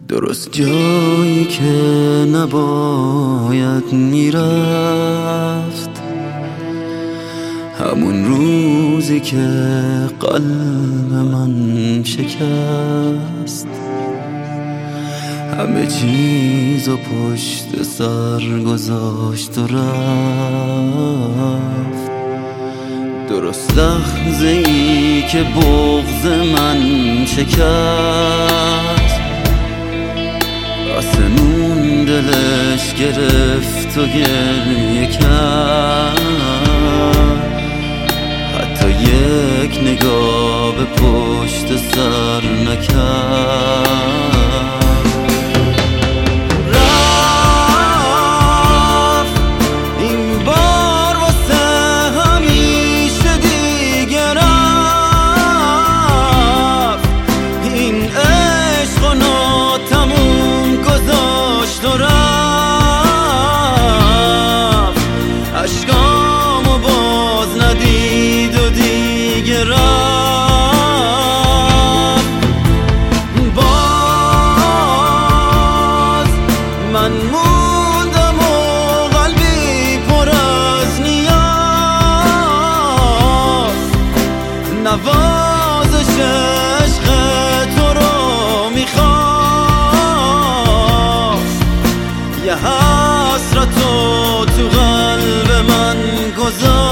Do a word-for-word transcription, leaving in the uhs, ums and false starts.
درست جایی که نباید میرفت، همون روزی که قلب من شکست، همه چیزو پشت سر گذاشت و رفت. درست لحظه ای که بغض من شکست، آسمون دلش گرفت و گریه کرد، حتی یک نگاه به پشت سر نکرد. اشکامو باز ندید و دیگه رفت. باز من موندم و قلبی پر از نیاز، نوازش عشق تو رو میخواست، یه حسرتو تو قلب من گذاشت.